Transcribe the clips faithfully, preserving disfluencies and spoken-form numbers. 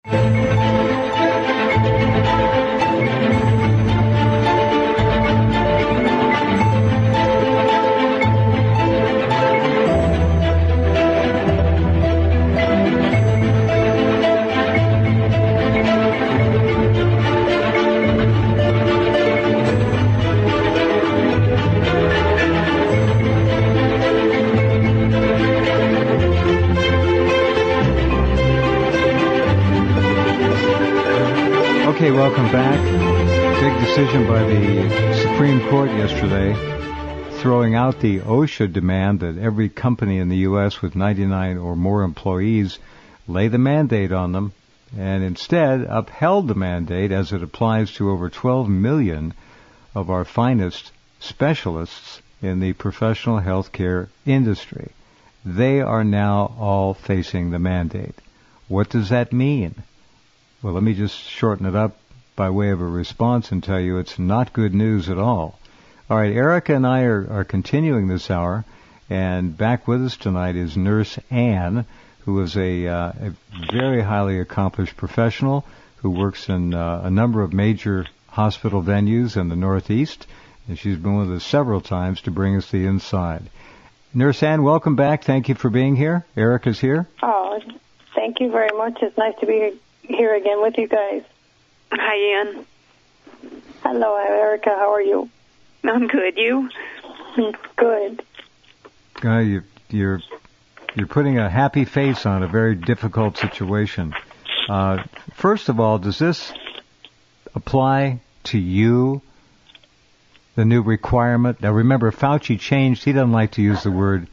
Okay, welcome back. Big decision by the Supreme Court yesterday, throwing out the OSHA demand that every company in the U S with ninety-nine or more employees lay the mandate on them, and instead upheld the mandate as it applies to over twelve million of our finest specialists in the professional healthcare industry. They are now all facing the mandate. What does that mean? Well, let me just shorten it up by way of a response and tell you it's not good news at all. All right, Erica and I are, are continuing this hour, and back with us tonight is Nurse Ann, who is a, uh, a very highly accomplished professional who works in uh, a number of major hospital venues in the Northeast, and she's been with us several times to bring us the inside. Nurse Ann, welcome back. Thank you for being here. Erica's here. Oh, thank you very much. It's nice to be here again with you guys. Hi, Ann. Hello, Erica. How are you? I'm good. You? Good. Uh, you, you're you're putting a happy face on a very difficult situation. Uh, first of all, does this apply to you? The new requirement. Now, remember, Fauci changed. He doesn't like to use the word.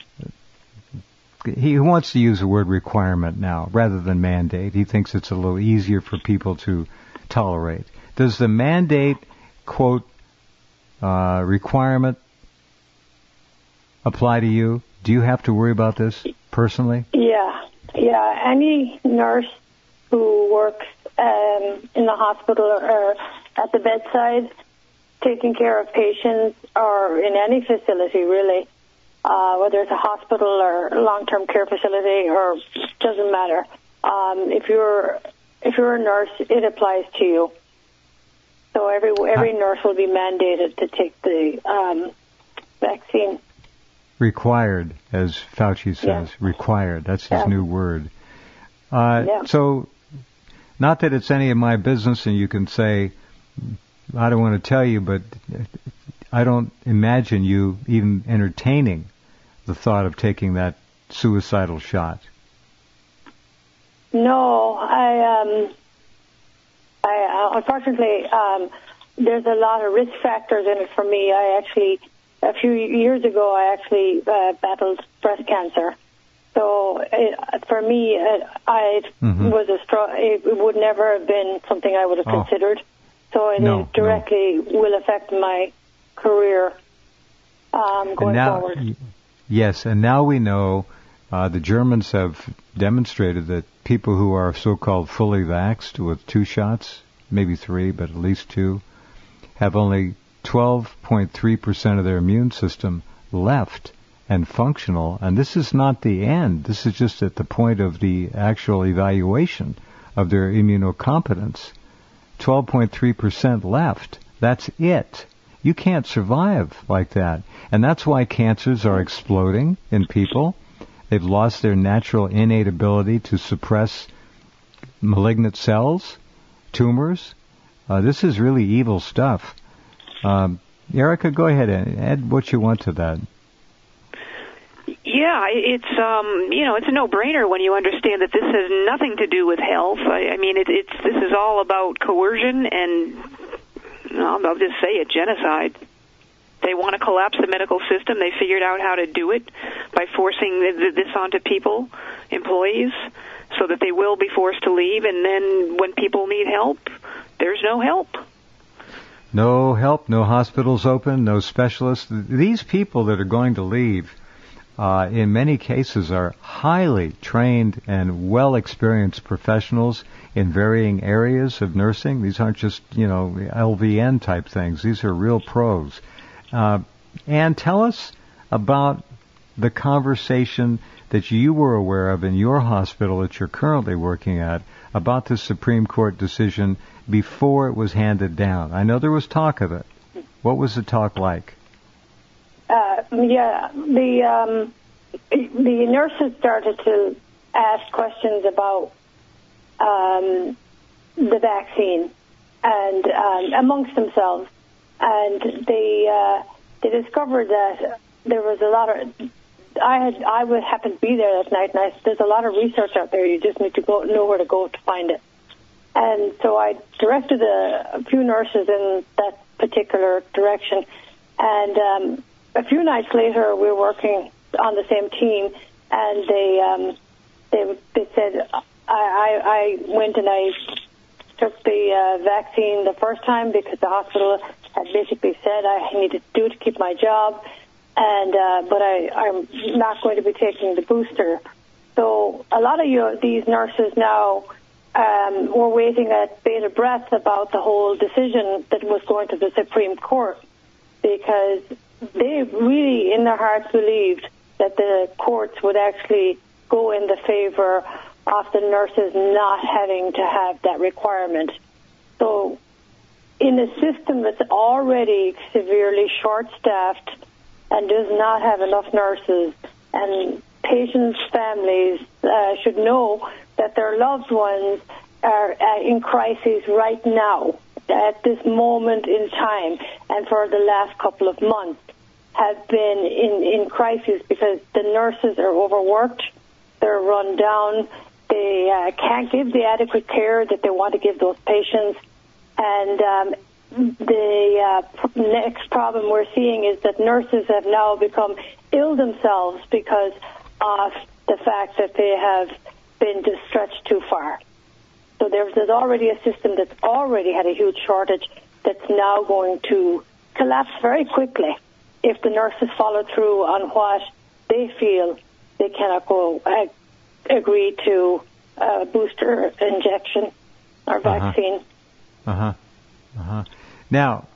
He wants to use the word requirement now rather than mandate. He thinks it's a little easier for people to tolerate. Does the mandate, quote, uh, requirement apply to you? Do you have to worry about this personally? Yeah. Yeah. Any nurse who works um, in the hospital or at the bedside taking care of patients or in any facility, really, Uh, whether it's a hospital or long-term care facility, or doesn't matter. Um, if you're if you're a nurse, it applies to you. So every every nurse will be mandated to take the um, vaccine. Required, as Fauci says, yeah. Required. That's his yeah. new word. Uh, yeah. So, not that it's any of my business, and you can say, I don't want to tell you, but I don't imagine you even entertaining the thought of taking that suicidal shot. No, I, um, I uh, unfortunately, um, there's a lot of risk factors in it for me. I actually, a few years ago, I actually uh, battled breast cancer. So it, for me, it, I mm-hmm. was a str- it would never have been something I would have oh. considered. So it no, directly no. will affect my career um, going now, forward. Y- yes, and now we know uh, the Germans have demonstrated that people who are so-called fully vaxxed with two shots, maybe three, but at least two, have only twelve point three percent of their immune system left and functional. And this is not the end. This is just at the point of the actual evaluation of their immunocompetence. twelve point three percent left. That's it. You can't survive like that. And that's why cancers are exploding in people. They've lost their natural innate ability to suppress malignant cells, tumors. Uh, this is really evil stuff. Um, Erica, go ahead and add what you want to that. Yeah, it's um, you know, it's a no-brainer when you understand that this has nothing to do with health. I, I mean, it, it's this is all about coercion and, I'll, I'll just say it, genocide. They want to collapse the medical system. They figured out how to do it by forcing this onto people, employees, so that they will be forced to leave. And then when people need help, there's no help. No help, no hospitals open, no specialists. These people that are going to leave, uh, in many cases, are highly trained and well-experienced professionals in varying areas of nursing. These aren't just, you know, L V N type things. These are real pros. Uh, and tell us about the conversation that you were aware of in your hospital that you're currently working at about the Supreme Court decision before it was handed down? I know there was talk of it. What was the talk like? Uh, yeah, the um, the nurses started to ask questions about um, the vaccine and um, amongst themselves, and they uh, they discovered that there was a lot of. I had I would happen to be there that night, and I, there's a lot of research out there. You just need to go know where to go to find it. And so I directed a, a few nurses in that particular direction, and um, a few nights later, we were working on the same team, and they um, they they said I, I I went and I took the uh, vaccine the first time because the hospital had basically said I needed to do to keep my job. And uh, but I, I'm not going to be taking the booster. So a lot of you, these nurses now um, were waiting at bated breath about the whole decision that was going to the Supreme Court, because they really, in their hearts, believed that the courts would actually go in the favor of the nurses not having to have that requirement. So in a system that's already severely short-staffed and does not have enough nurses, and patients' families uh, should know that their loved ones are uh, in crisis right now, at this moment in time, and for the last couple of months have been in, in crisis because the nurses are overworked, they're run down, they uh, can't give the adequate care that they want to give those patients, and um, the uh, next problem we're seeing is that nurses have now become ill themselves because of the fact that they have been just stretched too far. So there's, there's already a system that's already had a huge shortage that's now going to collapse very quickly if the nurses follow through on what they feel they cannot go uh, agree to a booster injection or vaccine. Uh-huh. Uh-huh. Uh-huh. Now,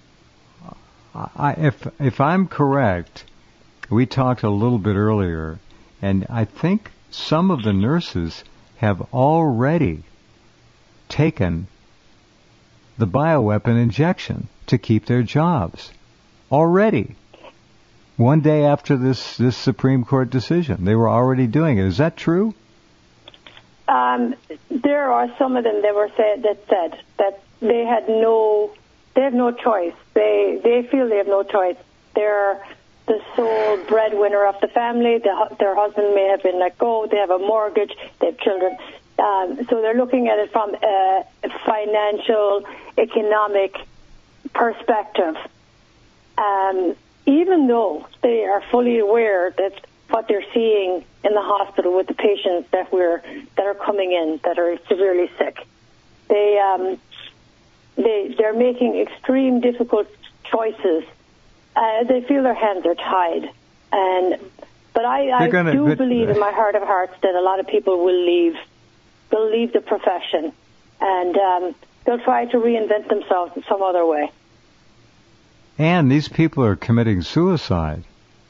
I, if if I'm correct, we talked a little bit earlier, and I think some of the nurses have already taken the bioweapon injection to keep their jobs. Already. One day after this, this Supreme Court decision, they were already doing it. Is that true? Um, there are some of them that were said that said that they had no, they have no choice. They they feel they have no choice. They're the sole breadwinner of the family. The, their husband may have been let go. They have a mortgage. They have children. Um, so they're looking at it from a financial, economic perspective. Um, even though they are fully aware that what they're seeing in the hospital with the patients that we're that are coming in that are severely sick, they um, they they're making extreme difficult choices. Uh, they feel their hands are tied, and but I, I gonna, do but, believe in my heart of hearts that a lot of people will leave, will leave the profession, and um, they'll try to reinvent themselves in some other way. And these people are committing suicide.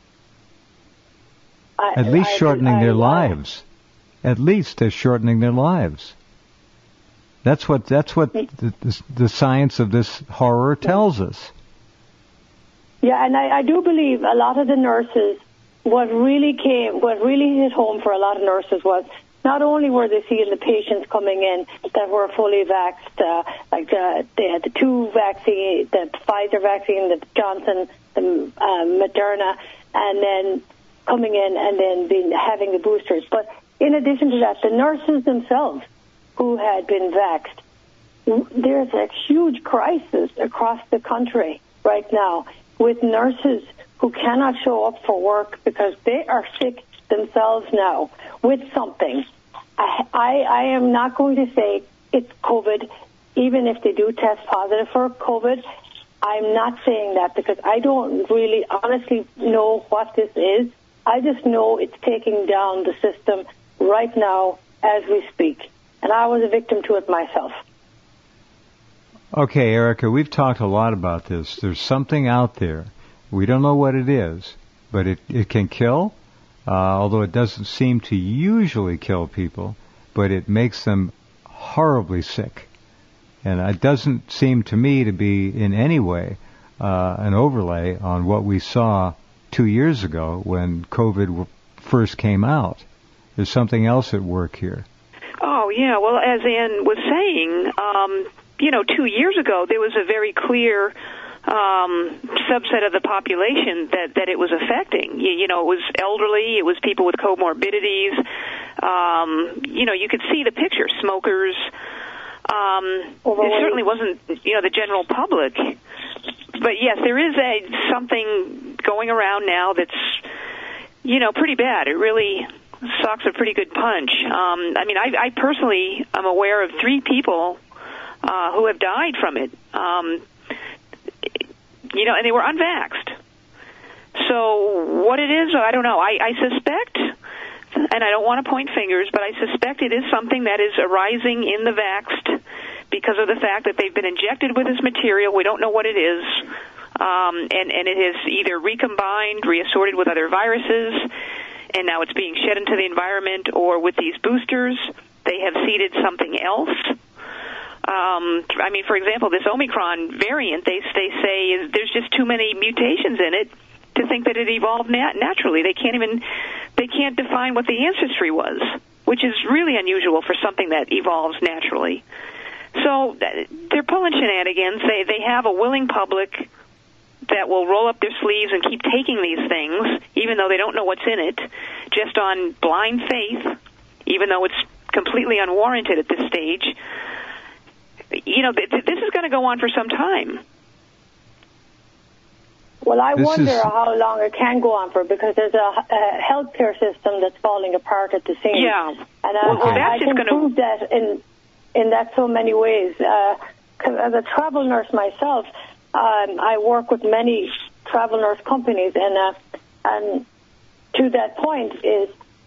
I, At least I, shortening I, their I, lives. At least they're shortening their lives. That's what that's what the, the, the science of this horror tells us. Yeah, and I, I do believe a lot of the nurses, what really came, what really hit home for a lot of nurses was not only were they seeing the patients coming in that were fully vaxxed, uh, like uh, they had the two vaccine, the Pfizer vaccine, the Johnson, the um, Moderna, and then coming in and then being, having the boosters. But in addition to that, the nurses themselves who had been vaxxed, there's a huge crisis across the country right now with nurses who cannot show up for work because they are sick themselves now with something. I, I, I am not going to say it's COVID, even if they do test positive for COVID. I'm not saying that because I don't really honestly know what this is. I just know it's taking down the system right now as we speak. And I was a victim to it myself. Okay, Erica, we've talked a lot about this. There's something out there. We don't know what it is, but it, it can kill. uh, although it doesn't seem to usually kill people, but it makes them horribly sick. And it doesn't seem to me to be in any way uh, an overlay on what we saw two years ago when COVID w- first came out. There's something else at work here. Oh, yeah. Well, as Ann was saying, um, you know, two years ago there was a very clear um, subset of the population that, that it was affecting. You, you know, it was elderly, it was people with comorbidities. Um, you know, you could see the picture, smokers. Um, it certainly wasn't, you know, the general public. But yes, there is a something going around now that's, you know, pretty bad. It really sucks a pretty good punch. Um, I mean, I, I personally am aware of three people uh, who have died from it. Um, you know, and they were unvaxxed. So what it is, I don't know. I, I suspect, and I don't want to point fingers, but I suspect it is something that is arising in the vaxxed because of the fact that they've been injected with this material. We don't know what it is. Um, and, and it is either recombined, reassorted with other viruses, and now it's being shed into the environment, or with these boosters, they have seeded something else. Um, I mean, for example, this Omicron variant, they, they say is there's just too many mutations in it to think that it evolved nat- naturally. They can't even, they can't define what the ancestry was, which is really unusual for something that evolves naturally. So they're pulling shenanigans. They, they have a willing public that will roll up their sleeves and keep taking these things, even though they don't know what's in it, just on blind faith, even though it's completely unwarranted at this stage. You know, th- this is going to go on for some time. Well, I this wonder is... how long it can go on for, because there's a, a healthcare system that's falling apart at the seams. Yeah. And I, well, I, that's I just can gonna... prove that in in that so many ways. Uh, as a travel nurse myself, um, I work with many travel nurse companies, and uh, and to that point is,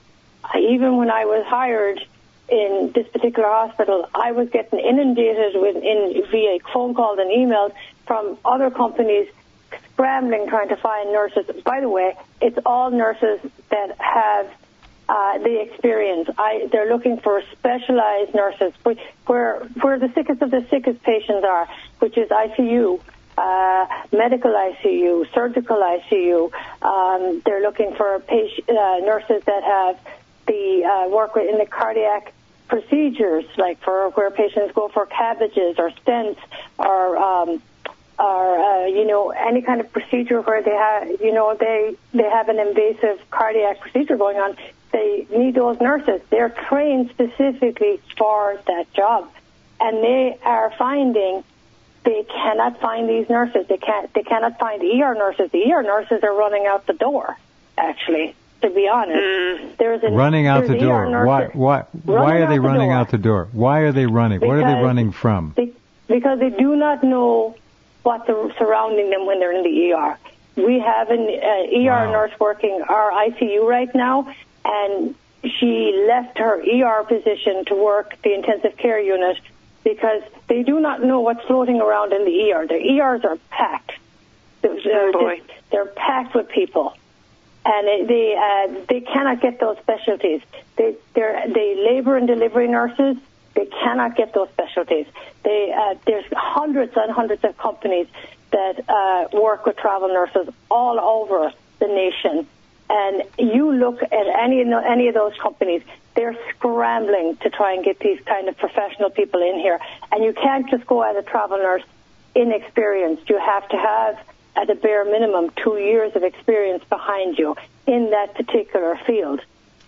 even when I was hired in this particular hospital, I was getting inundated with in via phone calls and emails from other companies scrambling trying to find nurses. By the way, it's all nurses that have uh, the experience. I, they're looking for specialized nurses, which, where where the sickest of the sickest patients are, which is I C U, uh, medical I C U, surgical I C U. Um, they're looking for patient, uh, nurses that have the uh, work in the cardiac procedures, like for where patients go for cabbages or stents or um, or uh, you know, any kind of procedure where they have, you know, they they have an invasive cardiac procedure going on. They need those nurses. They're trained specifically for that job, and they are finding they cannot find these nurses. They can't. They cannot find E R nurses. The E R nurses are running out the door, actually. To be honest, mm. there's a running out the door. Why? Why? Why are they running out the door? Why are they running? What are they running from? Because they do not know what's surrounding them when they're in the E R. We have an uh, E R wow. nurse working our I C U right now, and she left her E R position to work the intensive care unit because they do not know what's floating around in the E R. The E Rs are packed. They're, oh boy. Just, they're packed with people. And they uh, they cannot get those specialties. They they're, they labor and delivery nurses. They cannot get those specialties. They uh, there's hundreds and hundreds of companies that uh, work with travel nurses all over the nation. And you look at any any of those companies, they're scrambling to try and get these kind of professional people in here. And you can't just go as a travel nurse inexperienced. You have to have, at a bare minimum, two years of experience behind you in that particular field.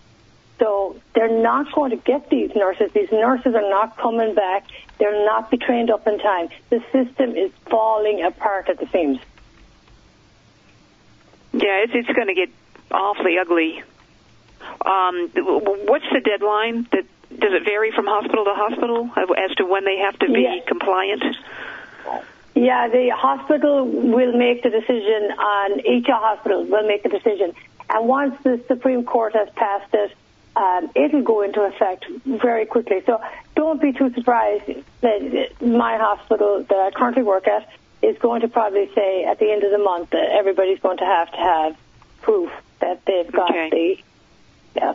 So they're not going to get these nurses. These nurses are not coming back. They'll not be trained up in time. The system is falling apart at the seams. Yeah, it's, it's going to get awfully ugly. Um, what's the deadline? That, does it vary from hospital to hospital as to when they have to be yeah. compliant? Yeah, the hospital will make the decision on, each hospital will make the decision. And once the Supreme Court has passed it, um, it'll go into effect very quickly. So don't be too surprised that my hospital that I currently work at is going to probably say at the end of the month that everybody's going to have to have proof that they've got okay. the yeah,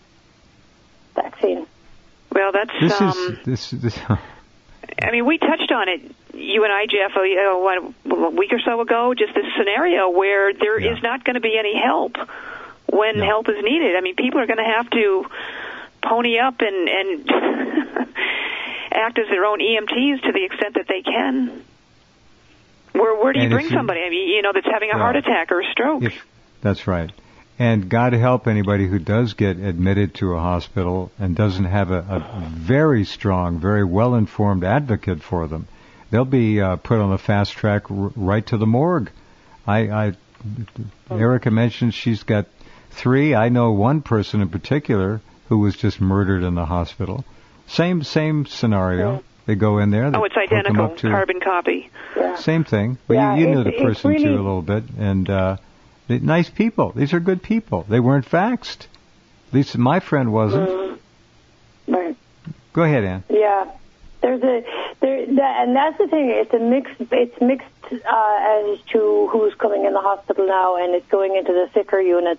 vaccine. Well, that's this um, is this. this I mean, we touched on it, you and I, Jeff, a, a, what, a week or so ago, just this scenario where there yeah. is not going to be any help when no. help is needed. I mean, people are going to have to pony up and, and act as their own E M Ts to the extent that they can. Where where do you and bring you, somebody, I mean, you know, that's having a well, heart attack or a stroke? If, that's right. And God help anybody who does get admitted to a hospital and doesn't have a, a very strong, very well-informed advocate for them. They'll be uh, put on the fast track r- right to the morgue. I, I, Erica mentioned she's got three. I know one person in particular who was just murdered in the hospital. Same same scenario. Yeah. They go in there. They oh, it's identical. Up to, carbon copy. Yeah. Same thing. But yeah, you, you knew it, the person really, too a little bit, and. Uh, They're nice people. These are good people. They weren't vaxxed. At least my friend wasn't. Mm, right. Go ahead, Ann. Yeah. There's a there, that, and that's the thing. It's a mixed. It's mixed uh, as to who's coming in the hospital now, and it's going into the sicker units.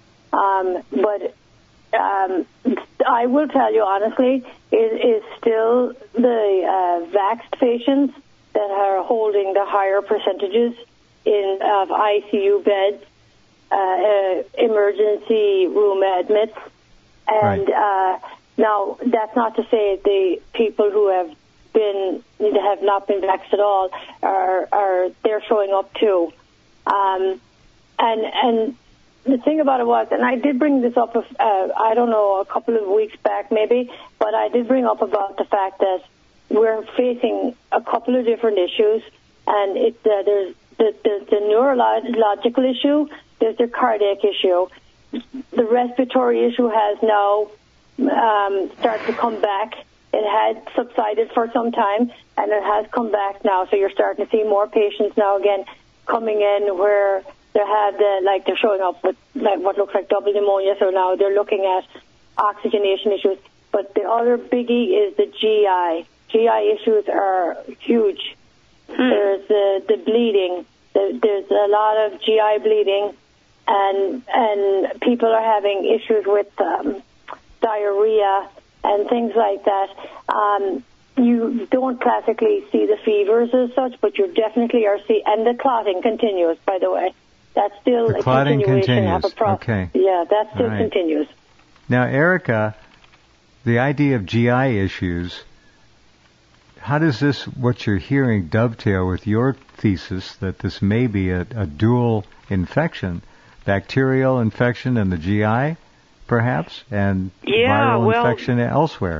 Um, but um, I will tell you honestly, it is still the uh, vaxxed patients that are holding the higher percentages in of I C U beds, uh, uh, emergency room admits, and right. uh, now that's not to say the people who have been have not been vaxxed at all are are they're showing up too, um, and and the thing about it was, and I did bring this up, uh, I don't know, a couple of weeks back maybe, but I did bring up about the fact that we're facing a couple of different issues, and it uh, there's The, the, the neurological issue, there's the cardiac issue. The respiratory issue has now um, started to come back. It had subsided for some time, and it has come back now. So you're starting to see more patients now again coming in where they have the, like they're showing up with like what looks like double pneumonia. So now they're looking at oxygenation issues. But the other biggie is the G I. G I issues are huge. Hmm. There's the, the bleeding. The, there's a lot of G I bleeding, and and people are having issues with um, diarrhea and things like that. Um, you don't classically see the fevers as such, but you definitely are see, and the clotting continues. By the way, that's still the a clotting continuation continues. of a problem. Okay. Yeah, that still right. continues. Now, Erica, the idea of G I issues. How does this, what you're hearing, dovetail with your thesis that this may be a, a dual infection, bacterial infection in the G I, perhaps, and yeah, viral well, infection elsewhere?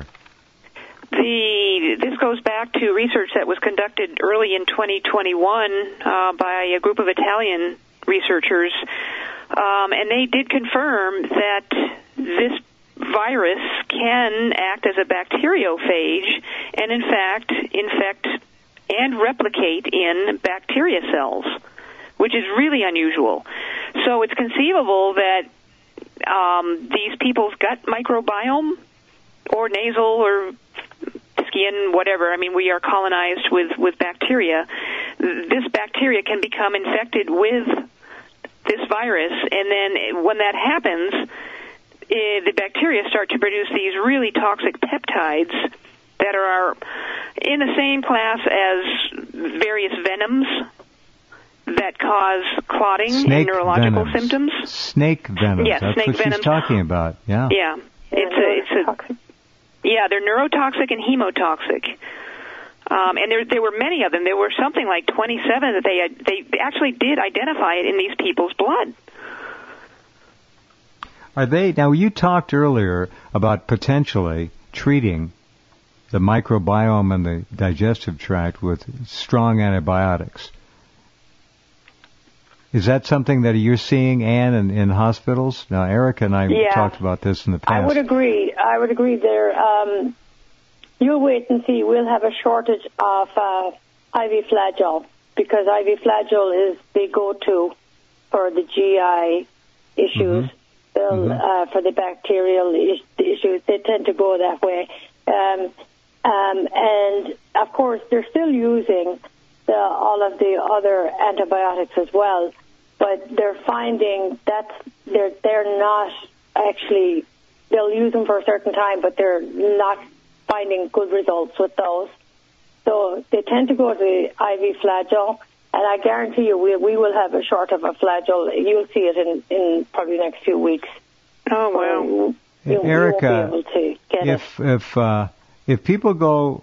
The this goes back to research that was conducted early in twenty twenty-one uh, by a group of Italian researchers, um, and they did confirm that this virus can act as a bacteriophage and, in fact, infect and replicate in bacteria cells, which is really unusual. So it's conceivable that um, these people's gut microbiome or nasal or skin, whatever, I mean, we are colonized with, with bacteria. This bacteria can become infected with this virus, and then when that happens, Uh, the bacteria start to produce these really toxic peptides that are in the same class as various venoms that cause clotting snake and neurological venoms. symptoms. Snake venoms. Yeah, That's snake what venoms. she's talking about. Yeah. Yeah. It's a, it's a, yeah, they're neurotoxic and hemotoxic. Um, and there, there were many of them. There were something like twenty-seven that they had, they actually did identify it in these people's blood. Are they, now you talked earlier about potentially treating the microbiome and the digestive tract with strong antibiotics. Is that something that you're seeing, Ann, in, in hospitals? Now, Erica and I yeah, talked about this in the past. I would agree. I would agree there. Um, you'll wait and see. We'll have a shortage of uh, I V flagyl because I V flagyl is the go-to for the G I issues. Mm-hmm. Mm-hmm. Uh, for the bacterial is- issues, they tend to go that way. Um, um, and, of course, they're still using the, all of the other antibiotics as well, but they're finding that they're, they're not actually, they'll use them for a certain time, but they're not finding good results with those. So they tend to go to the I V flagyl, and I guarantee you we, we will have a short of a flagyl. You'll see it in, in probably the next few weeks. Oh, wow. So you, Erica, you won't be able to get if, it. if, uh, if people go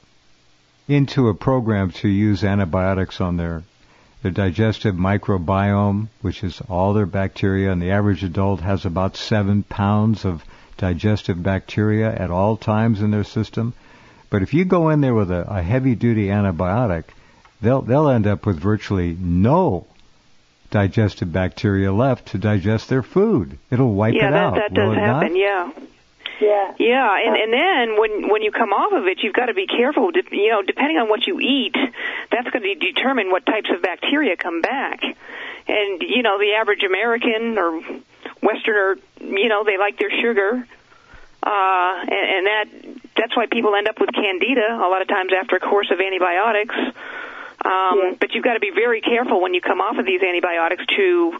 into a program to use antibiotics on their their digestive microbiome, which is all their bacteria, and the average adult has about seven pounds of digestive bacteria at all times in their system. But if you go in there with a, a heavy-duty antibiotic, they'll they'll end up with virtually no digestive bacteria left to digest their food. It'll wipe yeah, it that, out. that Will does it happen. not? Yeah. Yeah. Yeah, and and then when when you come off of it, you've got to be careful. You know, depending on what you eat, that's going to determine what types of bacteria come back. And you know, the average American or Westerner, you know, they like their sugar, uh, and, and that that's why people end up with candida a lot of times after a course of antibiotics. Um, yeah. But you've got to be very careful when you come off of these antibiotics to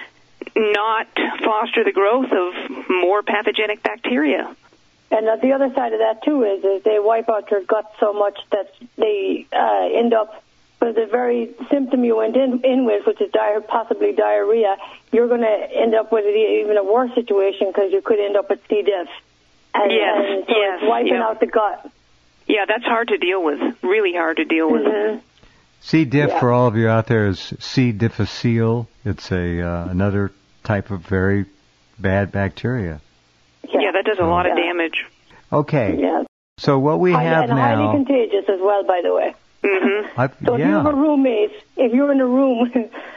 not foster the growth of more pathogenic bacteria. And uh, the other side of that, too, is, is they wipe out your gut so much that they uh, end up with the very symptom you went in, in with, which is di- possibly diarrhea. You're going to end up with even a worse situation because you could end up with C. diff. And, yes, and so yes. it's wiping yep. out the gut. Yeah, that's hard to deal with, really hard to deal with. Mm-hmm. C. diff, yeah. for all of you out there, is C. difficile. It's a uh, another type of very bad bacteria. Yeah, yeah that does a lot yeah. of damage. Okay. Yeah. So what we High, have and now... highly contagious as well, by the way. Mm-hmm. I, So if yeah. you have a roommate, if you're in a room,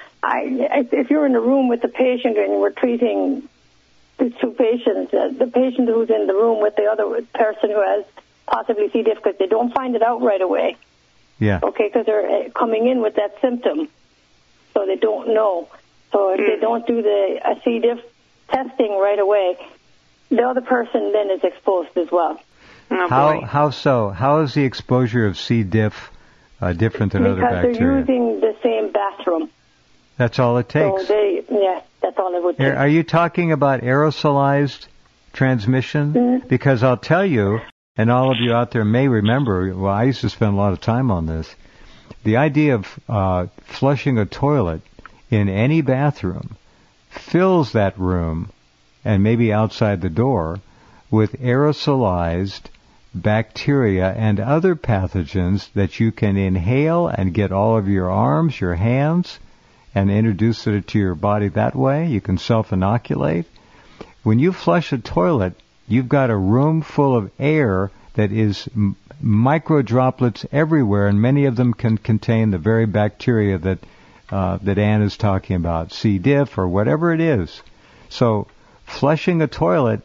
I, if you're in a room with the patient and we're treating the two patients, uh, the patient who's in the room with the other person who has possibly C. diff, because they don't find it out right away. Yeah. Okay, because they're coming in with that symptom, so they don't know. So if mm. they don't do the uh, C. diff testing right away, the other person then is exposed as well. Oh, how boy. how so? How is the exposure of C. diff uh, different than because other bacteria? Because they're using the same bathroom. That's all it takes. So they, yeah, that's all it would take. Are you talking about aerosolized transmission? Mm-hmm. Because I'll tell you, and all of you out there may remember, well, I used to spend a lot of time on this, the idea of uh, flushing a toilet in any bathroom fills that room, and maybe outside the door, with aerosolized bacteria and other pathogens that you can inhale and get all of your arms, your hands, and introduce it to your body that way. You can self-inoculate. When you flush a toilet, you've got a room full of air that is m- micro droplets everywhere, and many of them can contain the very bacteria that uh, that Ann is talking about, C. diff or whatever it is. So flushing a toilet,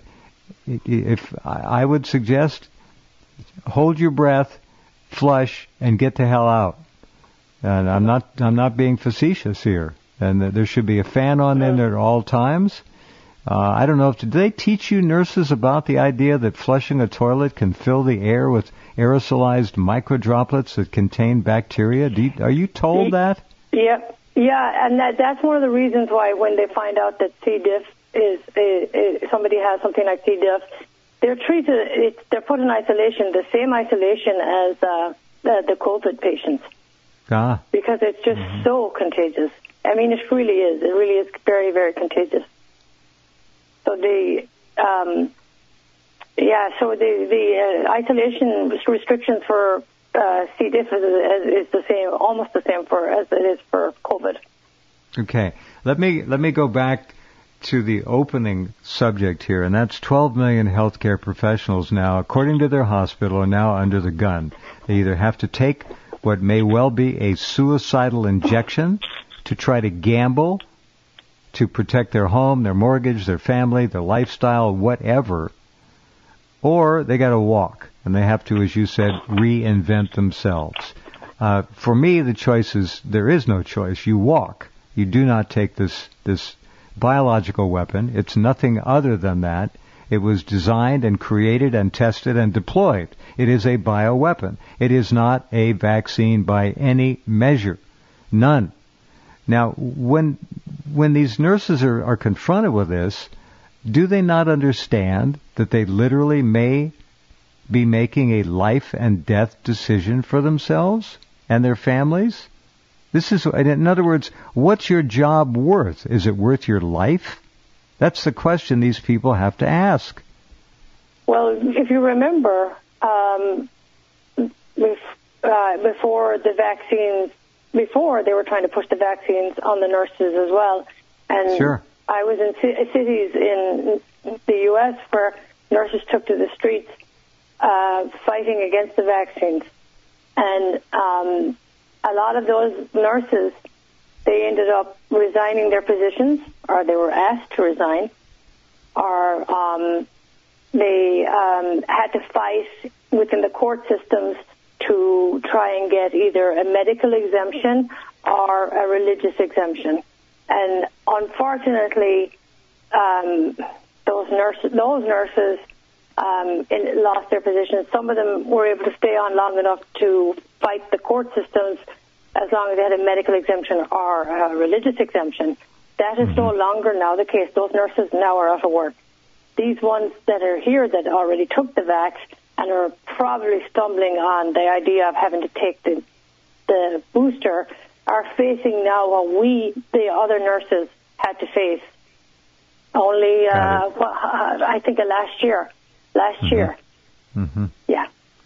if I would suggest, hold your breath, flush, and get the hell out. And I'm not I'm not being facetious here. And there should be a fan on in there at all times. Uh, I don't know if did they teach you nurses about the idea that flushing a toilet can fill the air with aerosolized microdroplets that contain bacteria? Do you, are you told that? Yeah, yeah, and that, that's one of the reasons why when they find out that C. diff is, is, is somebody has something like C. diff, they're treated. It's, they're put in isolation, the same isolation as uh, the, the COVID patients, ah. because it's just mm-hmm. so contagious. I mean, it really is. It really is very, very contagious. So the, um, yeah, so the, the uh, isolation restrictions for uh, C. diff is, is the same, almost the same for as it is for COVID. Okay, let me let me go back to the opening subject here, and that's twelve million healthcare professionals now, according to their hospital, are now under the gun. They either have to take what may well be a suicidal injection to try to gamble, to protect their home, their mortgage, their family, their lifestyle, whatever, or they got to walk, and they have to, as you said, reinvent themselves. Uh, for me, the choice is, there is no choice. You walk. You do not take this, this biological weapon. It's nothing other than that. It was designed and created and tested and deployed. It is a bioweapon. It is not a vaccine by any measure. None. Now, when when these nurses are, are confronted with this, do they not understand that they literally may be making a life and death decision for themselves and their families? This is, in other words, what's your job worth? Is it worth your life? That's the question these people have to ask. Well, if you remember, um, uh, before the vaccines, before they were trying to push the vaccines on the nurses as well, and sure. I was in c- cities in the U S where nurses took to the streets uh, fighting against the vaccines, and um, a lot of those nurses, they ended up resigning their positions, or they were asked to resign, or um, they um, had to fight within the court systems to try and get either a medical exemption or a religious exemption. And unfortunately, um, those nurses, those nurses um, in, lost their positions. Some of them were able to stay on long enough to fight the court systems as long as they had a medical exemption or a religious exemption. That is no longer now the case. Those nurses now are out of work. These ones that are here that already took the vax and are probably stumbling on the idea of having to take the the booster are facing now what we, the other nurses, had to face only, uh, well, I think, uh, last year. Last mm-hmm. year. Mm-hmm. Yeah.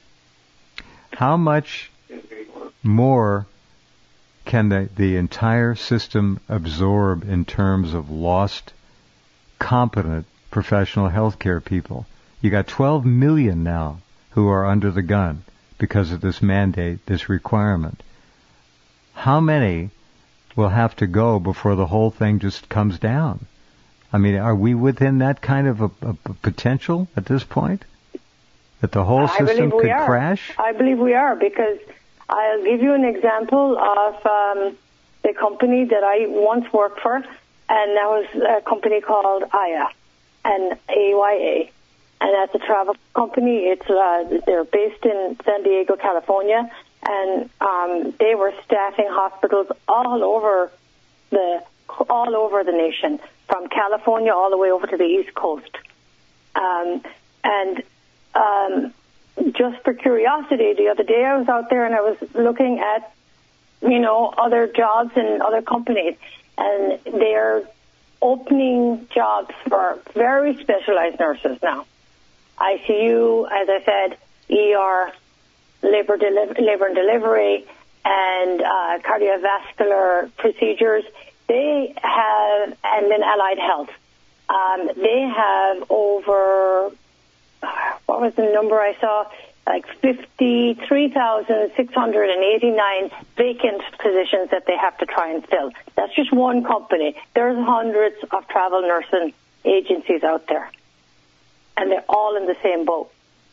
How much more can the, the entire system absorb in terms of lost, competent professional healthcare people? You got twelve million now who are under the gun because of this mandate, this requirement. How many will have to go before the whole thing just comes down? I mean, are we within that kind of a, a, a potential at this point? That the whole system could are. crash? I believe we are, because I'll give you an example of um, the company that I once worked for, and that was a company called A Y A, and A Y A. And that's a travel company. It's uh, they're based in San Diego, California, and um, they were staffing hospitals all over the all over the nation, from California all the way over to the East Coast. Um, and um, just for curiosity, the other day I was out there and I was looking at, you know, other jobs in other companies, and they're opening jobs for very specialized nurses now. I C U, as I said, E R, labor, deli- labor and delivery, and uh, cardiovascular procedures. They have, and then allied health. Um, they have over, what was the number I saw? Like fifty-three thousand six hundred eighty-nine vacant positions that they have to try and fill. That's just one company. There's hundreds of travel nursing agencies out there, and they're all in the same boat.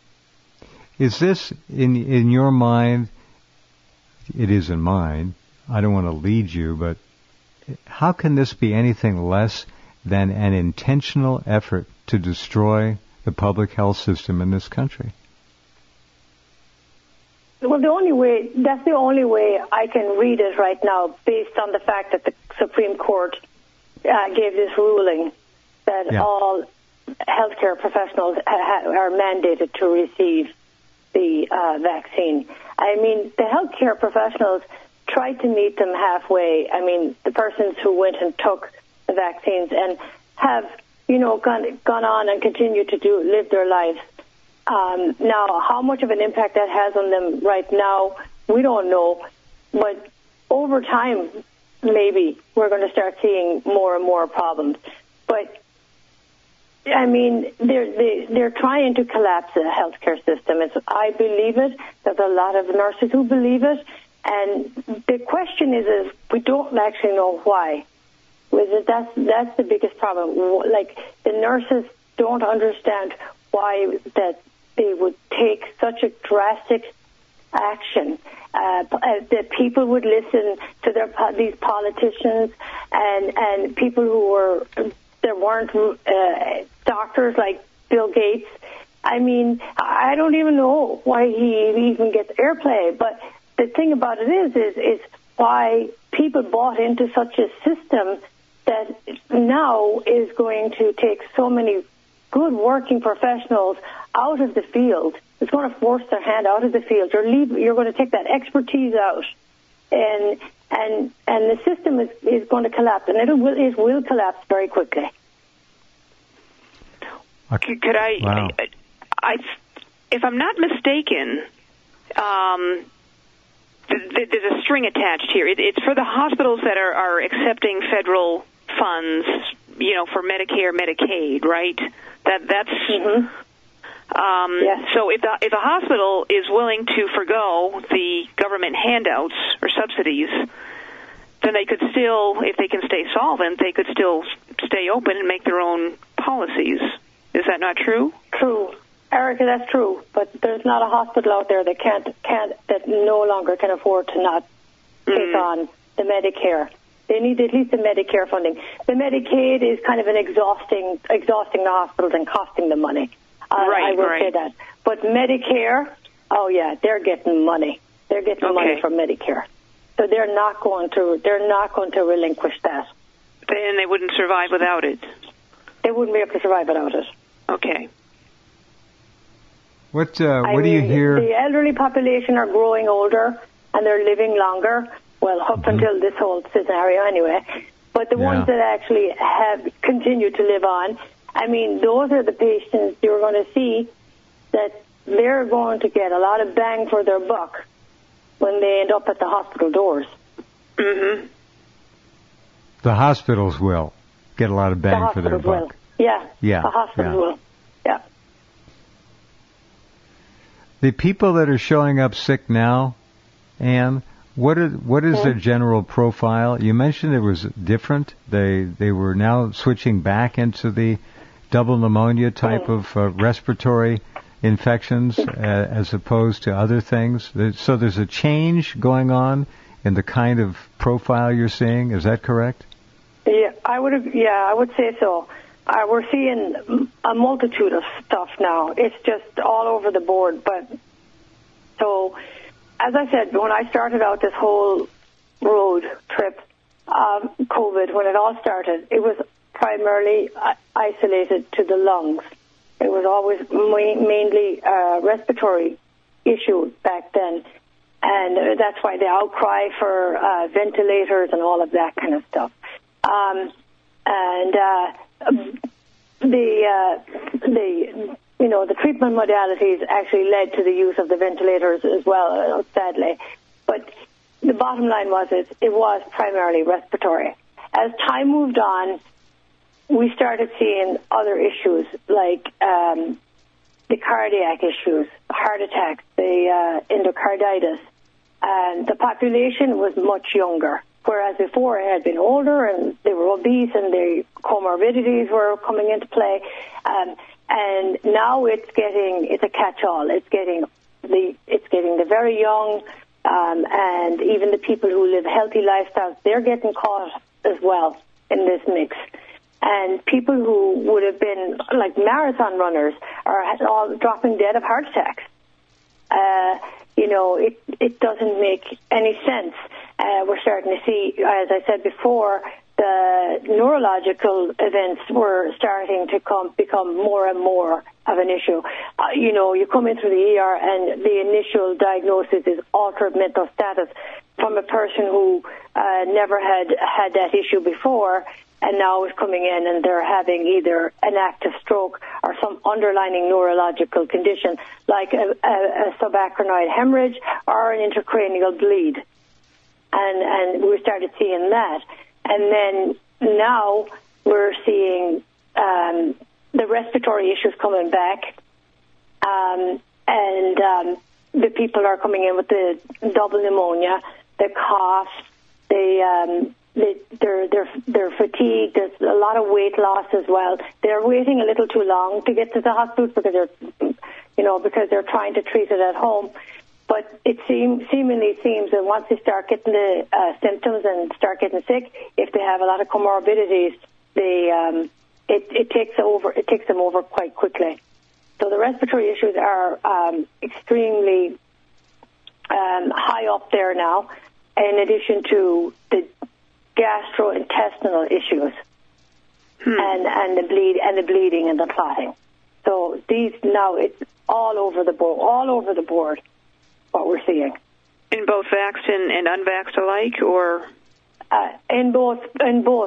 Is this, in in your mind, it is in mine, I don't want to lead you, but how can this be anything less than an intentional effort to destroy the public health system in this country? Well, the only way, that's the only way I can read it right now, based on the fact that the Supreme Court uh, gave this ruling that yeah. all healthcare professionals ha- are mandated to receive the uh, vaccine. I mean, the healthcare professionals tried to meet them halfway. I mean, the persons who went and took the vaccines and have, you know, gone, gone on and continue to do live their lives. Um, now, how much of an impact that has on them right now, we don't know. But over time, maybe we're going to start seeing more and more problems. But I mean, they're they, they're trying to collapse the healthcare system. It's, I believe it. There's a lot of nurses who believe it. And the question is, is we don't actually know why. That's that's the biggest problem. Like, the nurses don't understand why that they would take such a drastic action. Uh, that people would listen to their these politicians and and people who were there weren't uh, doctors like Bill Gates. I mean, I don't even know why he even gets airplay, but the thing about it is, is, is why people bought into such a system that now is going to take so many good working professionals out of the field. It's going to force their hand out of the field. You're, leave, you're going to take that expertise out, and and and the system is, is going to collapse, and it will it will collapse very quickly. Could, could I, wow. I, I, if I'm not mistaken, um, th- th- there's a string attached here. It, it's for the hospitals that are, are accepting federal funds, you know, for Medicare, Medicaid, right? That that's. Mm-hmm. Um, yes. So if the, if a hospital is willing to forgo the government handouts or subsidies, then they could still, if they can stay solvent, they could still stay open and make their own policies. Is that not true? True, Erica, that's true. But there's not a hospital out there that can't can't that no longer can afford to not take mm. on the Medicare. They need at least the Medicare funding. The Medicaid is kind of an exhausting exhausting the hospitals and costing them money. Uh, right, I will right. say that. But Medicare, oh yeah, they're getting money. They're getting okay. money from Medicare, so they're not going to they're not going to relinquish that. Then they wouldn't survive without it. They wouldn't be able to survive without it. Okay. What uh, I what do you mean, hear? The elderly population are growing older and they're living longer. Well, up Mm-hmm. until this whole scenario, anyway. But the Yeah. ones that actually have continued to live on, I mean, those are the patients you're going to see that they're going to get a lot of bang for their buck when they end up at the hospital doors. Mm-hmm. The hospitals will get a lot of bang the for their hospitals buck. will. Yeah. Yeah, The hospitals yeah. will. Yeah. The people that are showing up sick now, Anne, what is what is Yeah. their general profile? You mentioned it was different. They they were now switching back into the double pneumonia type Yeah. of uh, respiratory infections uh, as opposed to other things. There- So there's a change going on in the kind of profile you're seeing. Is that correct? Yeah, I would. Yeah, I would say so. Uh, we're seeing a multitude of stuff now. It's just all over the board. But so, as I said, when I started out this whole road trip, um, COVID, when it all started, it was primarily uh, isolated to the lungs. It was always ma- mainly a respiratory issue back then. And uh, that's why the outcry for uh, ventilators and all of that kind of stuff. Um, and uh, the uh, the you know the treatment modalities actually led to the use of the ventilators as well, uh, sadly. But the bottom line was it it was primarily respiratory. As time moved on, we started seeing other issues like um, the cardiac issues, heart attacks, the uh, endocarditis. And the population was much younger, whereas before it had been older and they were obese and the comorbidities were coming into play. Um, and now it's getting, it's a catch-all. It's getting the, it's getting the very young um, and even the people who live healthy lifestyles, they're getting caught as well in this mix. And people who would have been like marathon runners are all dropping dead of heart attacks. Uh, you know, it, it doesn't make any sense. Uh, we're starting to see, as I said before, the neurological events were starting to come become more and more of an issue. Uh, you know, you come into the E R and the initial diagnosis is altered mental status from a person who uh, never had had that issue before, and now is coming in and they're having either an active stroke or some underlying neurological condition like a, a, a subarachnoid hemorrhage or an intracranial bleed. And, and we started seeing that. And then now we're seeing um, the respiratory issues coming back. Um, and um, the people are coming in with the double pneumonia, the cough, the... Um, They, they're they're they're fatigued. There's a lot of weight loss as well. They're waiting a little too long to get to the hospital because they're, you know, because they're trying to treat it at home. But it seem, seemingly seems that once they start getting the uh, symptoms and start getting sick, if they have a lot of comorbidities, they um, it it takes over. It takes them over quite quickly. So the respiratory issues are um, extremely um, high up there now. In addition to the gastrointestinal issues, Hmm. and and the bleed and the bleeding and the clotting. So these now it's all over the board, all over the board. What we're seeing In both vaxxed and, and unvaxxed alike, or uh, in both in both.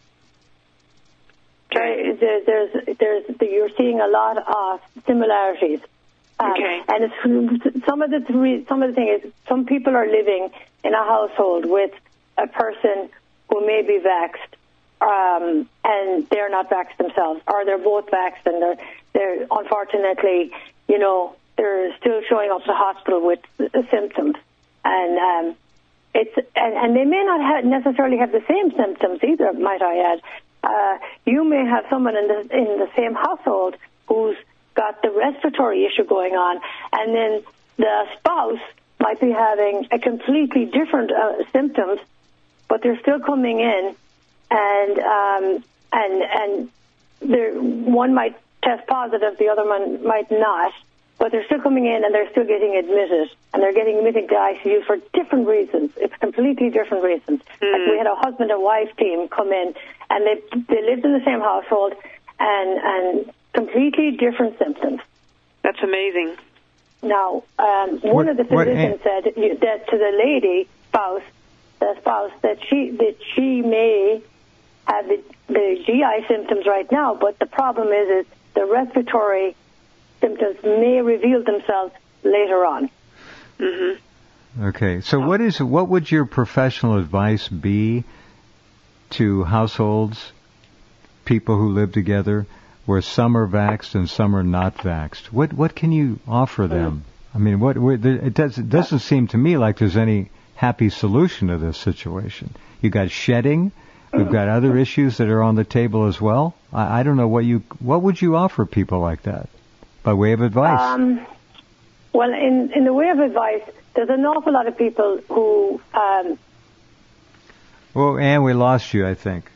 okay. There, there's there's you're seeing a lot of similarities. Um, Okay. And it's, some of the three, some of the thing is some people are living in a household with a person who may be vaxxed, um, and they're not vaxxed themselves, or they're both vaxxed and they're they're unfortunately, you know, they're still showing up to the hospital with the symptoms, and um, it's and, and they may not have necessarily have the same symptoms either. Might I add? Uh, you may have someone in the in the same household who's got the respiratory issue going on, and then the spouse might be having a completely different uh, symptoms, but they're still coming in, and um, and and there one might test positive, the other one might not, but they're still coming in and they're still getting admitted, and they're getting admitted to I C U for different reasons. It's completely different reasons. Mm. Like we had a husband and wife team come in, and they they lived in the same household, and and completely different symptoms. That's amazing. Now, um, one What- of the what- physicians said you- that to the lady spouse, the spouse, that she that she may have the, the G I symptoms right now, but the problem is, is the respiratory symptoms may reveal themselves later on. Mm-hmm. Okay, so what is what would your professional advice be to households, people who live together, where some are vaxxed and some are not vaxxed? What what can you offer them? I mean, what, what it does it doesn't seem to me like there's any happy solution to this situation. You got shedding, we've got other issues that are on the table as well. I, I don't know what you what would you offer people like that by way of advice? Um, well, in in the way of advice, there's an awful lot of people who. Um, Well, Anne, we lost you, I think.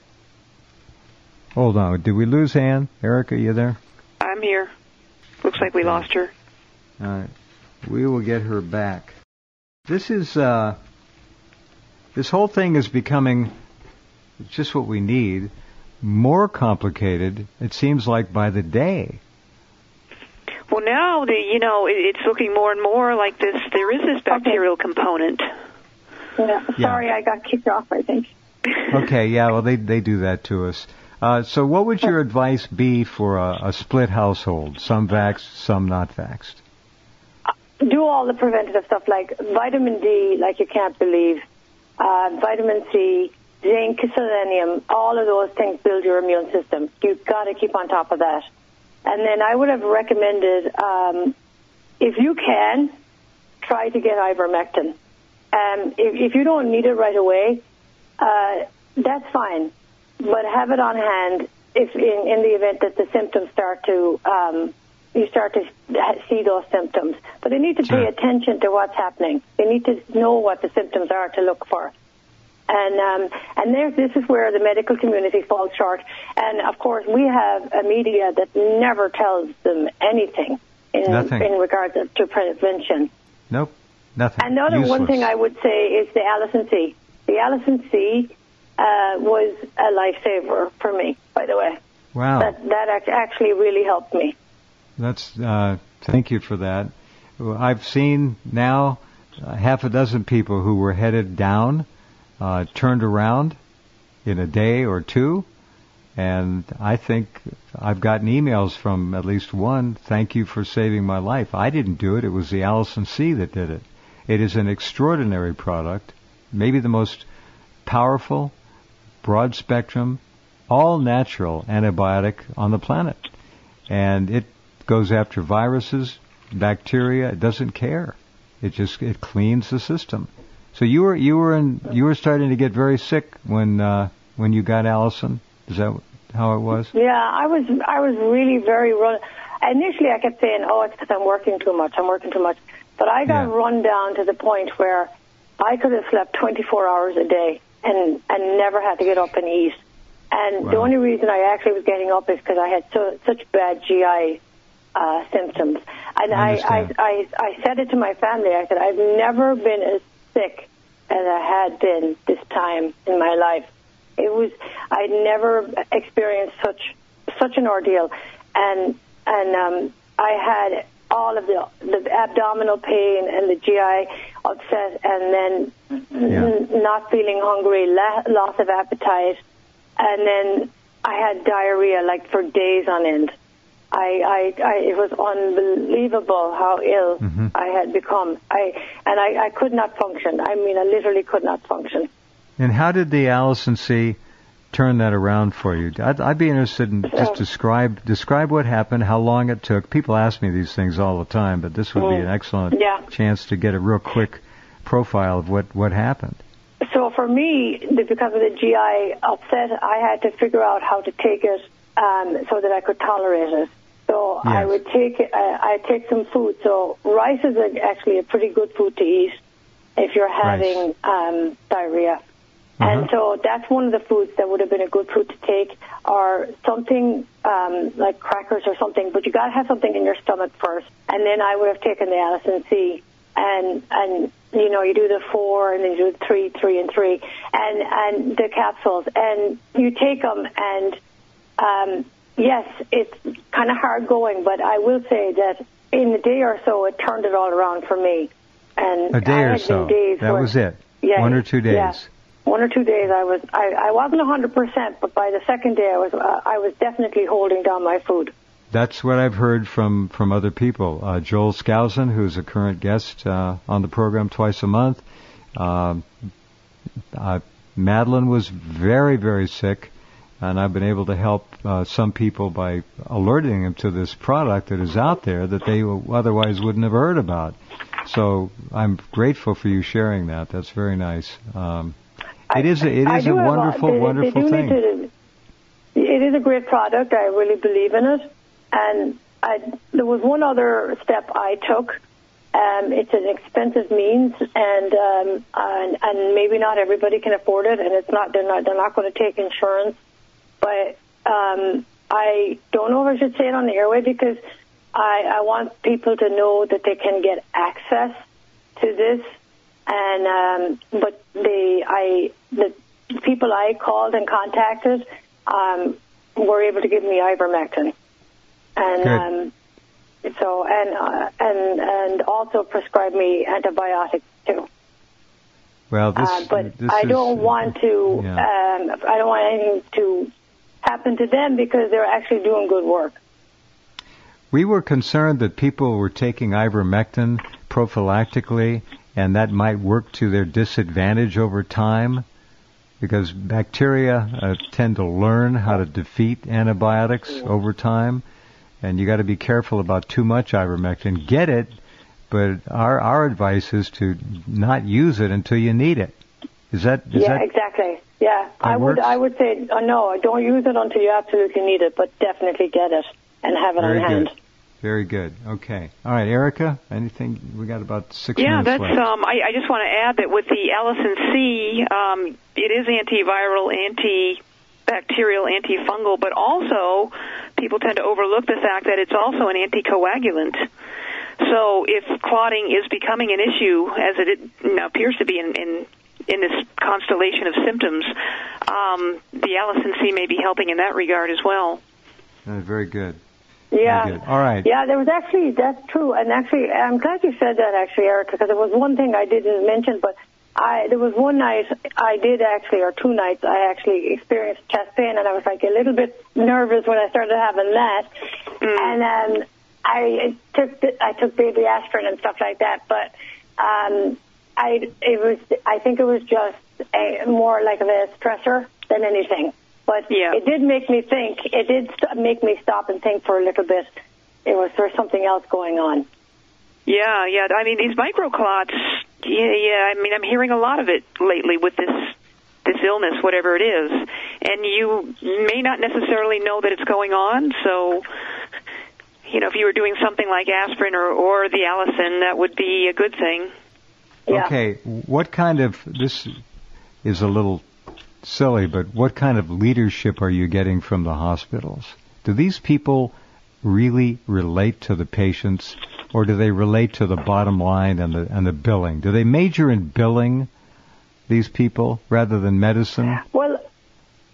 Hold on. Did we lose Anne? Erica, you there? I'm here. Looks like we lost her. All right. We will get her back. This is, uh, this whole thing is becoming just what we need, more complicated, it seems like, by the day. Well, now the you know it, it's looking more and more like this. There is this bacterial okay. component. Yeah. Sorry, yeah. I got kicked off. I think. Okay. Yeah. Well, they they do that to us. Uh, so, what would your advice be for a, a split household? Some vaxxed, some not vaxxed. Do all the preventative stuff like vitamin D, like you can't believe, uh, vitamin C, zinc, selenium. All of those things build your immune system. You've got to keep on top of that. And then I would have recommended, um, if you can, try to get ivermectin. Um, if, if you don't need it right away, uh, that's fine. But have it on hand if in, in the event that the symptoms start to, um, you start to see those symptoms. But they need to pay sure. attention to what's happening. They need to know what the symptoms are to look for. And um, and there, this is where the medical community falls short. And, of course, we have a media that never tells them anything in, Nothing. in regards to prevention. Nope, nothing. And the other Useless. one thing I would say is the Allison C. The Allison C uh, was a lifesaver for me, by the way. Wow. That, that actually really helped me. That's uh, thank you for that. I've seen now uh, half a dozen people who were headed down uh, turned around in a day or two, and I think I've gotten emails from at least one. Thank you for saving my life. I didn't do it. It was the Allison C that did it. It is an extraordinary product, maybe the most powerful, broad spectrum, all natural antibiotic on the planet, and it goes after viruses, bacteria. It doesn't care. It just it cleans the system. So you were you were in you were starting to get very sick when uh, when you got Allison. Is that how it was? Yeah, I was I was really very run. Initially, I kept saying, "Oh, it's because I'm working too much. I'm working too much." But I got yeah. run down to the point where I could have slept twenty-four hours a day and and never had to get up and eat. And wow. the only reason I actually was getting up is because I had so such bad G I uh, symptoms. And I, I, I, I said it to my family. I said, I've never been as sick as I had been this time in my life. It was, I'd never experienced such such an ordeal. And and um, I had all of the the abdominal pain and the G I upset, and then yeah. n- not feeling hungry, la- loss of appetite, and then I had diarrhea like for days on end. I, I, I it was unbelievable how ill mm-hmm. I had become. I and I, I could not function. I mean, I literally could not function. And how did the Allison C turn that around for you? I'd, I'd be interested in just describe describe what happened, how long it took. People ask me these things all the time, but this would mm. be an excellent yeah. chance to get a real quick profile of what, what happened. So for me, because of the G I upset, I had to figure out how to take it um, so that I could tolerate it. So yes. I would take uh, I take some food. So rice is a, actually a pretty good food to eat if you're having um, diarrhea. Uh-huh. And so that's one of the foods that would have been a good food to take, or something um, like crackers or something. But you got to have something in your stomach first. And then I would have taken the Allison C. And, and you know, you do the four, and then you do the three, three, and three, and, and the capsules. And you take them, and um, yes, it's kind of hard going, but I will say that in a day or so, it turned it all around for me. And a day I or had so. Days that where, was it. Yeah, One or two days. Yeah. One or two days, I was I, I wasn't a hundred percent, but by the second day, I was uh, I was definitely holding down my food. That's what I've heard from from other people. Uh, Joel Skousen, who's a current guest uh, on the program twice a month. Um, uh, Madeline was very very sick, and I've been able to help uh, some people by alerting them to this product that is out there that they otherwise wouldn't have heard about. So I'm grateful for you sharing that. That's very nice. Um, It is a, it is a wonderful, a, they, wonderful they thing. To, it is a great product. I really believe in it. And I, there was one other step I took. Um, it's an expensive means, and, um, and and maybe not everybody can afford it. And it's not they're not they're not going to take insurance. But um, I don't know if I should say it on the airway because I, I want people to know that they can get access to this. And um, but the I the people I called and contacted um, were able to give me ivermectin, and um, so and uh, and and also prescribed me antibiotics too. Well, this, uh, but this I is, don't want to. Yeah. Um, I don't want anything to happen to them because they're actually doing good work. We were concerned that people were taking ivermectin prophylactically, and that might work to their disadvantage over time, because bacteria uh, tend to learn how to defeat antibiotics over time, and you got to be careful about too much ivermectin. Get it, but our our advice is to not use it until you need it. Is that is yeah, that, exactly. Yeah, I would works? I would say uh, no, don't use it until you absolutely need it, but definitely get it and have it Very on hand. Good. Very good. Okay. All right, Erica, anything? We got about six yeah, minutes that's, left. um, I, I just want to add that with the Allison C, um, it is antiviral, antibacterial, antifungal, but also people tend to overlook the fact that it's also an anticoagulant. So if clotting is becoming an issue, as it you know, appears to be in, in in this constellation of symptoms, um, the Allison C may be helping in that regard as well. Uh, very good. Yeah. Very good. All right. Yeah, there was actually, that's true. And actually, I'm glad you said that, actually, Erica, because there was one thing I didn't mention, but I there was one night I did actually, or two nights, I actually experienced chest pain, and I was like a little bit nervous when I started having that. Mm. And um, I took the, I took baby aspirin and stuff like that, but um, I it was I think it was just a, more like of a stressor than anything. But yeah. it did make me think. It did st- make me stop and think for a little bit. It was there's something else going on. Yeah, yeah. I mean, these microclots. Yeah, yeah. I mean, I'm hearing a lot of it lately with this this illness, whatever it is, and you may not necessarily know that it's going on. So, you know, if you were doing something like aspirin or or the Allison, that would be a good thing. Yeah. Okay. What kind of this is a little silly, but what kind of leadership are you getting from the hospitals? Do these people really relate to the patients, or do they relate to the bottom line and the and the billing? Do they major in billing, these people, rather than medicine? Well,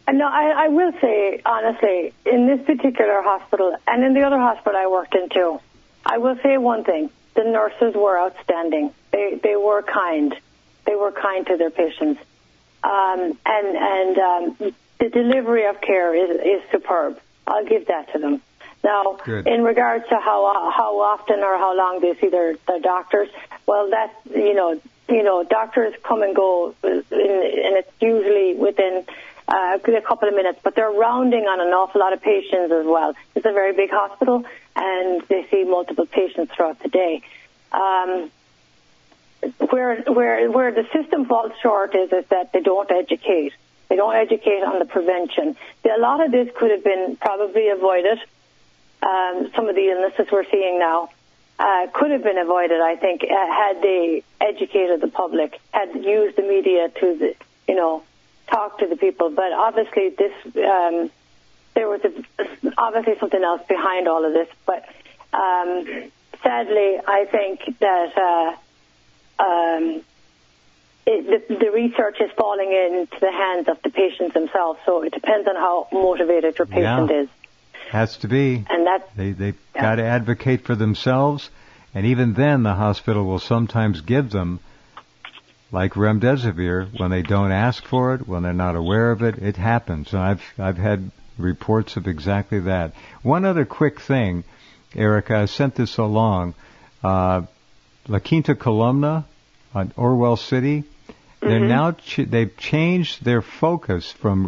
And no, I, I will say, honestly, in this particular hospital, and in the other hospital I worked in too, I will say one thing. The nurses were outstanding. They they were kind. They were kind to their patients. Um, and and um, the delivery of care is, is superb. I'll give that to them. Now, Good. In regards to how how often or how long they see their, their doctors, well, that's, you know, you know, doctors come and go, in, and it's usually within uh, a couple of minutes, but they're rounding on an awful lot of patients as well. It's a very big hospital, and they see multiple patients throughout the day. Um, where where where the system falls short is, is that they don't educate. They don't educate on the prevention. A lot of this could have been probably avoided. Um, some of the illnesses we're seeing now uh, could have been avoided, I think, uh, had they educated the public, had used the media to, the, you know, talk to the people. But obviously, this um, there was a, obviously something else behind all of this. But um, sadly, I think that uh, um, it, the, the research is falling into the hands of the patients themselves. So it depends on how motivated your patient yeah. is. Has to be. And that, they they've yeah. got to advocate for themselves, and even then the hospital will sometimes give them, like remdesivir, when they don't ask for it, when they're not aware of it. It happens, and I've I've had reports of exactly that. One other quick thing, Erica, I sent this along. Uh, La Quinta Columna on Orwell City, mm-hmm. they're now ch- they've changed their focus from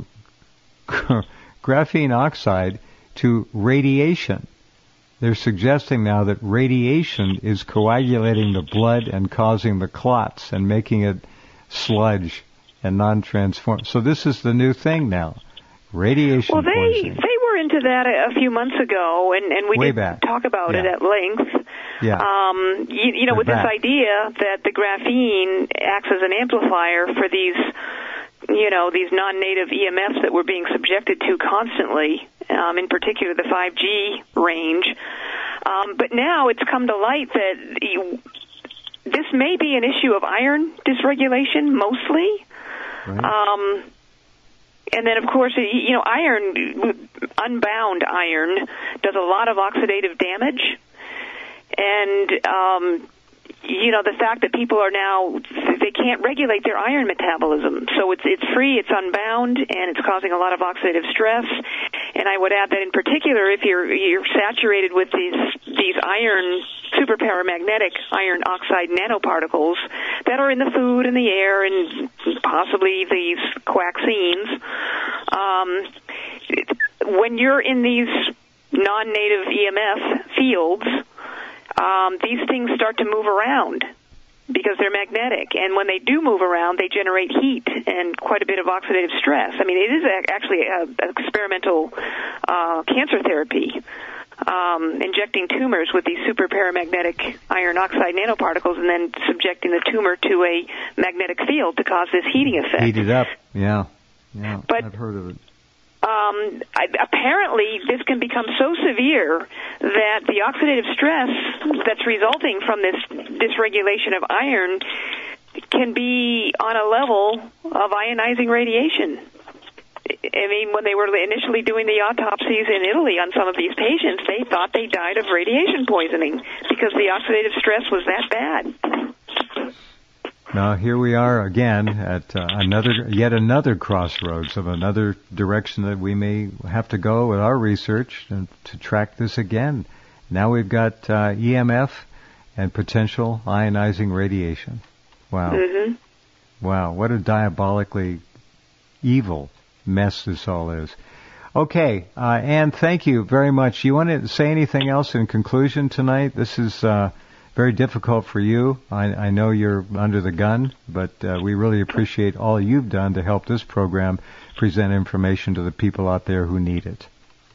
graphene oxide to radiation. They're suggesting now that radiation is coagulating the blood and causing the clots and making it sludge and non-transform. So this is the new thing now. Radiation well, they, poisoning. they were into that a, a few months ago, and, and we Way did back. talk about yeah. it at length. Yeah. Um, you, you know, We're with back. this idea that the graphene acts as an amplifier for these, you know, these non-native E M Fs that we're being subjected to constantly, um, in particular the five G range. Um, but now it's come to light that you, this may be an issue of iron dysregulation mostly. Right. Um, and then, of course, you know, iron, unbound iron, does a lot of oxidative damage. And, um, you know, the fact that people are now, they can't regulate their iron metabolism. So it's it's free, it's unbound, and it's causing a lot of oxidative stress. And I would add that in particular, if you're you're saturated with these these iron, superparamagnetic iron oxide nanoparticles that are in the food and the air and possibly these coaxines, um, when you're in these non-native E M F fields, Um, these things start to move around because they're magnetic. And when they do move around, they generate heat and quite a bit of oxidative stress. I mean, it is actually an experimental uh, cancer therapy, um, injecting tumors with these superparamagnetic iron oxide nanoparticles and then subjecting the tumor to a magnetic field to cause this heating effect. Heat it up, yeah. yeah but, I've heard of it. Um, I, apparently, this can become so severe that the oxidative stress that's resulting from this dysregulation of iron can be on a level of ionizing radiation. I mean, when they were initially doing the autopsies in Italy on some of these patients, they thought they died of radiation poisoning because the oxidative stress was that bad. Now here we are again at uh, another, yet another crossroads of another direction that we may have to go with our research and to track this again. Now we've got uh, E M F and potential ionizing radiation. Wow. Mm-hmm. Wow, what a diabolically evil mess this all is. Okay, uh, Anne, thank you very much. You want to say anything else in conclusion tonight? This is uh, very difficult for you. I, I know you're under the gun, but uh, we really appreciate all you've done to help this program present information to the people out there who need it.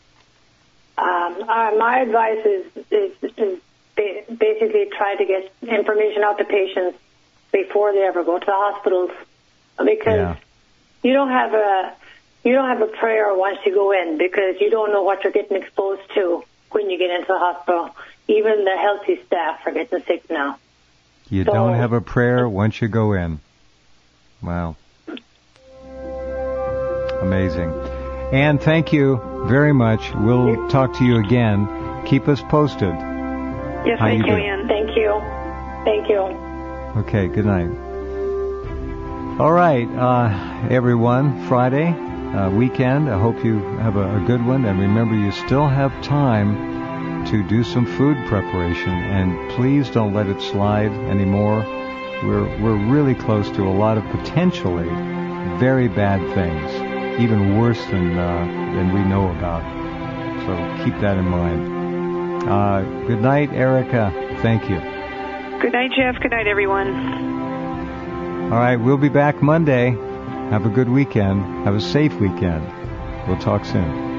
Um, uh, my advice is, is, is basically try to get information out to patients before they ever go to the hospitals, because yeah. you don't have a you don't have a prayer once you go in, because you don't know what you're getting exposed to when you get into the hospital. Even the healthy staff are getting sick now. You so, don't have a prayer once you go in. Wow. Amazing. Ann, thank you very much. We'll talk to you again. Keep us posted. Yes, How thank you you, doing? Ann. Thank you. Thank you. Okay, good night. All right, uh, everyone, Friday, uh, weekend. I hope you have a, a good one. And remember, you still have time to do some food preparation. And please don't let it slide anymore. We're, we're really close to a lot of potentially very bad things, even worse than, uh, than we know about. So keep that in mind. Uh, good night, Erica. Thank you. Good night, Jeff. Good night, everyone. All right, we'll be back Monday. Have a good weekend. Have a safe weekend. We'll talk soon.